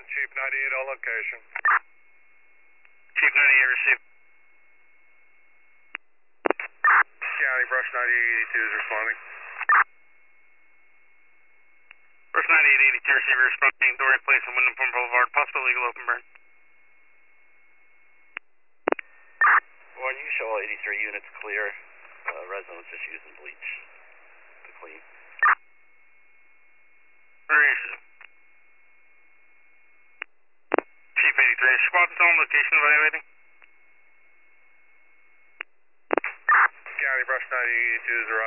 Chief 98 on location. Chief 98 received. County Brush 9882 is responding. Brush 9882 receiver responding. Dorian Place on Wyndham Farm Boulevard. Possible legal open burn. When you show all 83 units clear, residents just using bleach to clean. Where is it? Chief 83, squad still on location evaluating? County Brush 9882 is